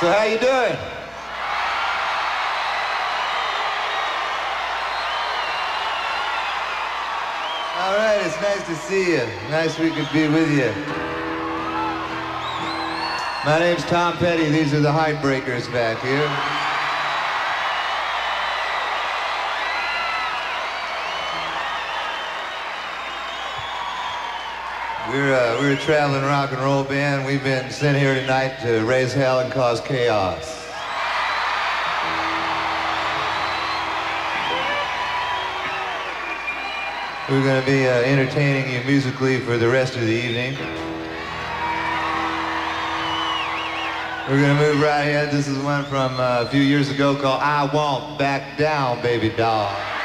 So how you doing? All right, it's nice to see you. Nice we could be with you. My name's Tom Petty. These are the Heartbreakers back here. We're a traveling rock and roll band. We've been sent here tonight to raise hell and cause chaos. We're going to be entertaining you musically for the rest of the evening. We're going to move right ahead. This is one from a few years ago called I Won't Back Down, Baby Doll.